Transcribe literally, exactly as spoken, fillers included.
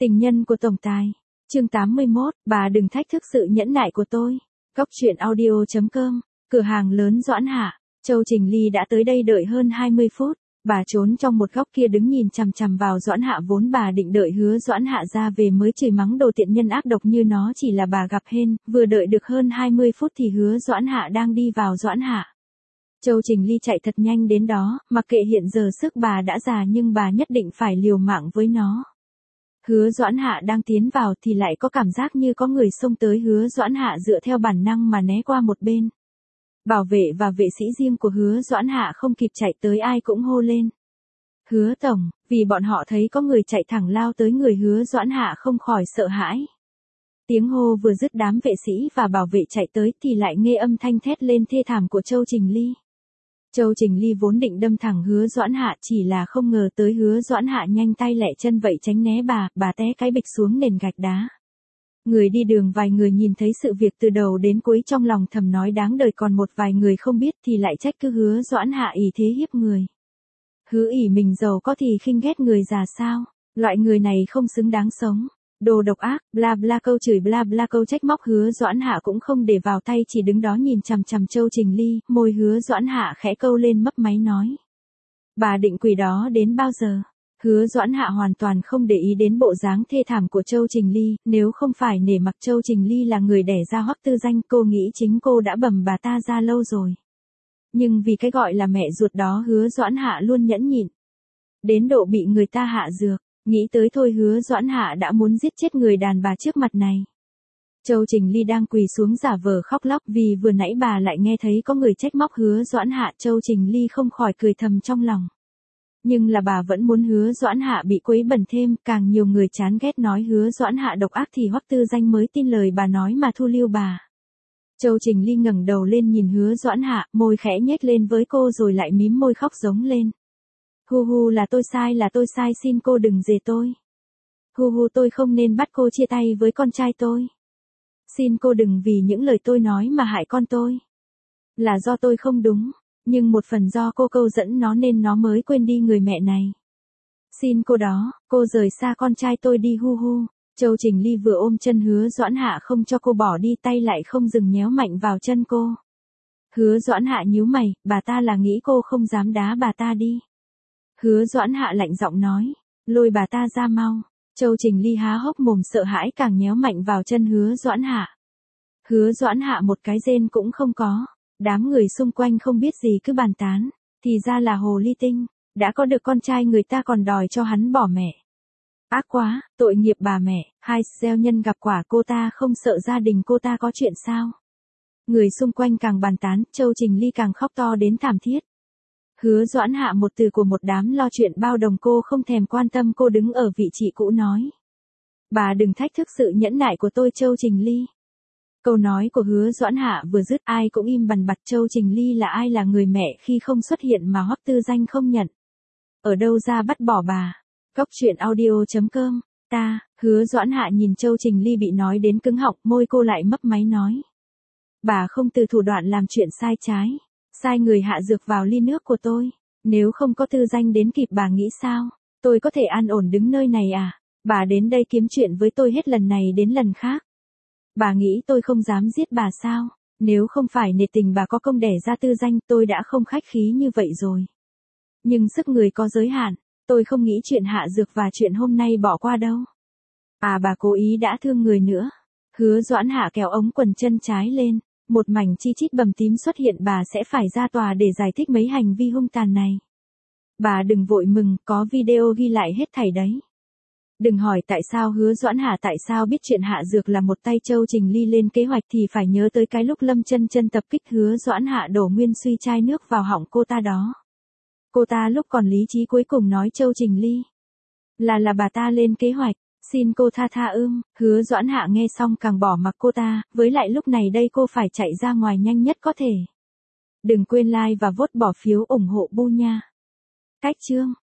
Tình nhân của tổng tài. Chương tám mươi mốt, bà đừng thách thức sự nhẫn nại của tôi. Góc truyện audio chấm com, cửa hàng lớn Doãn Hạ. Châu Trình Ly đã tới đây đợi hơn hai mươi phút. Bà trốn trong một góc kia đứng nhìn chằm chằm vào Doãn Hạ, vốn bà định đợi Hứa Doãn Hạ ra về mới chửi mắng đồ tiện nhân ác độc như nó chỉ là bà gặp hên. Vừa đợi được hơn hai mươi phút thì Hứa Doãn Hạ đang đi vào Doãn Hạ. Châu Trình Ly chạy thật nhanh đến đó, mặc kệ hiện giờ sức bà đã già nhưng bà nhất định phải liều mạng với nó. Hứa Doãn Hạ đang tiến vào thì lại có cảm giác như có người xông tới. Hứa Doãn Hạ dựa theo bản năng mà né qua một bên. Bảo vệ và vệ sĩ riêng của Hứa Doãn Hạ không kịp chạy tới, ai cũng hô lên. Hứa tổng, vì bọn họ thấy có người chạy thẳng lao tới người Hứa Doãn Hạ không khỏi sợ hãi. Tiếng hô vừa dứt, đám vệ sĩ và bảo vệ chạy tới thì lại nghe âm thanh thét lên thê thảm của Châu Trình Ly. Châu Trình Ly vốn định đâm thẳng Hứa Doãn Hạ, chỉ là không ngờ tới Hứa Doãn Hạ nhanh tay lẹ chân vậy tránh né bà, bà té cái bịch xuống nền gạch đá. Người đi đường vài người nhìn thấy sự việc từ đầu đến cuối trong lòng thầm nói đáng đời, còn một vài người không biết thì lại trách cứ Hứa Doãn Hạ ỷ thế hiếp người. Hứa ỷ mình giàu có thì khinh ghét người già sao, loại người này không xứng đáng sống. Đồ độc ác, bla bla câu chửi bla bla câu trách móc. Hứa Doãn Hạ cũng không để vào tay, chỉ đứng đó nhìn chằm chằm Châu Trình Ly, môi Hứa Doãn Hạ khẽ câu lên mấp máy nói. Bà định quỳ đó đến bao giờ? Hứa Doãn Hạ hoàn toàn không để ý đến bộ dáng thê thảm của Châu Trình Ly, nếu không phải nể mặt Châu Trình Ly là người đẻ ra Hoắc Tư Danh, cô nghĩ chính cô đã bầm bà ta ra lâu rồi. Nhưng vì cái gọi là mẹ ruột đó, Hứa Doãn Hạ luôn nhẫn nhịn. Đến độ bị người ta hạ dược. Nghĩ tới thôi Hứa Doãn Hạ đã muốn giết chết người đàn bà trước mặt này. Châu Trình Ly đang quỳ xuống giả vờ khóc lóc vì vừa nãy bà lại nghe thấy có người trách móc Hứa Doãn Hạ. Châu Trình Ly không khỏi cười thầm trong lòng. Nhưng là bà vẫn muốn Hứa Doãn Hạ bị quấy bẩn thêm, càng nhiều người chán ghét nói Hứa Doãn Hạ độc ác thì Hoắc Tư Danh mới tin lời bà nói mà thu lưu bà. Châu Trình Ly ngẩng đầu lên nhìn Hứa Doãn Hạ, môi khẽ nhếch lên với cô rồi lại mím môi khóc giống lên. Hu hu, là tôi sai, là tôi sai, xin cô đừng dè tôi. Hu hu, tôi không nên bắt cô chia tay với con trai tôi. Xin cô đừng vì những lời tôi nói mà hại con tôi. Là do tôi không đúng, nhưng một phần do cô câu dẫn nó nên nó mới quên đi người mẹ này. Xin cô đó, cô rời xa con trai tôi đi. Hu hu. Châu Trình Ly vừa ôm chân Hứa Doãn Hạ không cho cô bỏ đi, tay lại không dừng nhéo mạnh vào chân cô. Hứa Doãn Hạ nhíu mày, bà ta là nghĩ cô không dám đá bà ta đi. Hứa Doãn Hạ lạnh giọng nói, lôi bà ta ra mau. Châu Trình Ly há hốc mồm sợ hãi, càng nhéo mạnh vào chân Hứa Doãn Hạ. Hứa Doãn Hạ một cái rên cũng không có. Đám người xung quanh không biết gì cứ bàn tán, thì ra là hồ ly tinh, đã có được con trai người ta còn đòi cho hắn bỏ mẹ. Ác quá, tội nghiệp bà mẹ. Hai gieo nhân gặp quả, cô ta không sợ gia đình cô ta có chuyện sao? Người xung quanh càng bàn tán, Châu Trình Ly càng khóc to đến thảm thiết. Hứa Doãn Hạ một từ của một đám lo chuyện bao đồng, cô không thèm quan tâm, cô đứng ở vị trí cũ nói. Bà đừng thách thức sự nhẫn nại của tôi Châu Trình Ly. Câu nói của Hứa Doãn Hạ vừa dứt, ai cũng im bằn bặt. Châu Trình Ly là ai, là người mẹ khi không xuất hiện mà Hoắc Tư Danh không nhận. Ở đâu ra bắt bỏ bà? Góc truyện audio chấm com, ta, Hứa Doãn Hạ nhìn Châu Trình Ly bị nói đến cứng họng, môi cô lại mấp máy nói. Bà không từ thủ đoạn làm chuyện sai trái. Sai người hạ dược vào ly nước của tôi. Nếu không có Tư Danh đến kịp, bà nghĩ sao? Tôi có thể an ổn đứng nơi này à? Bà đến đây kiếm chuyện với tôi hết lần này đến lần khác. Bà nghĩ tôi không dám giết bà sao? Nếu không phải nể tình bà có công đẻ ra Tư Danh, tôi đã không khách khí như vậy rồi. Nhưng sức người có giới hạn, tôi không nghĩ chuyện hạ dược và chuyện hôm nay bỏ qua đâu. À, bà cố ý đã thương người nữa. Hứa Doãn Hạ kéo ống quần chân trái lên. Một mảnh chi chít bầm tím xuất hiện, bà sẽ phải ra tòa để giải thích mấy hành vi hung tàn này. Bà đừng vội mừng, có video ghi lại hết thảy đấy. Đừng hỏi tại sao Hứa Doãn Hạ tại sao biết chuyện hạ dược là một tay Châu Trình Ly lên kế hoạch, thì phải nhớ tới cái lúc Lâm Chân Chân tập kích Hứa Doãn Hạ đổ nguyên suy chai nước vào họng cô ta đó. Cô ta lúc còn lý trí cuối cùng nói Châu Trình Ly là là bà ta lên kế hoạch. Xin cô tha tha ưm. Hứa Doãn Hạ nghe xong càng bỏ mặc cô ta, với lại lúc này đây cô phải chạy ra ngoài nhanh nhất có thể. Đừng quên like và vote bỏ phiếu ủng hộ Bu nha. Cách chương